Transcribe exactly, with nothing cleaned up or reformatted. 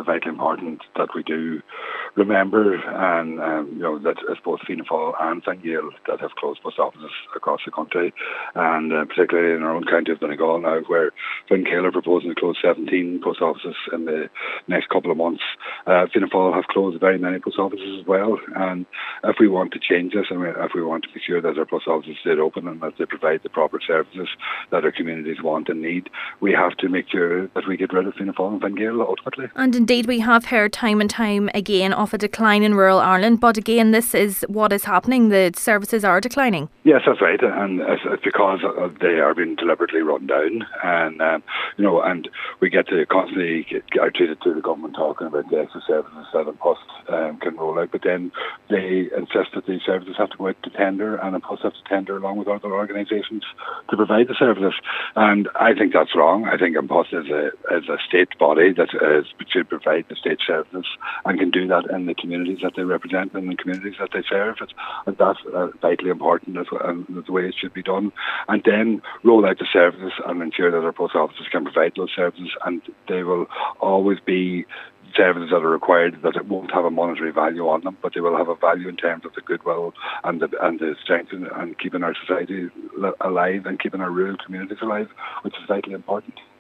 vitally important that we do remember, and um, you know that it's both Fianna Fáil and Fine Gael that have closed post offices across the country, and uh, particularly in our own county of Donegal now, where Fine Gael are proposing to close seventeen post offices in the next couple of months. Uh, Fianna Fáil have closed very many post offices as well, and if we want to change this, and if we want to be sure that our post offices stay open and that they provide the proper services that our communities want and need, we have to make sure that we get rid of Fianna Fáil and Fine Gael ultimately. And indeed we have heard time and time again of a decline in rural Ireland, but again this is what is happening, the services are declining. Yes, that's right, and it's because they are being deliberately run down, and um, you know, and we get to constantly get treated to the government talking about the extra services that An Post um, can roll out, but then they insist that these services have to go out to tender, and An Post have to tender along with other organisations to provide the services, and I think that's wrong. I think An Post is a is a state body that is, should provide the state services and can do that in the communities that they represent and the communities that they serve. It's, and that's uh, vitally important as well, and the way it should be done, and then roll out the services and ensure that our post offices can provide those services, and they will always be services that are required, that it won't have a monetary value on them, but they will have a value in terms of the goodwill and the and the strength and, and keeping our society alive and keeping our rural communities alive, which is vitally important.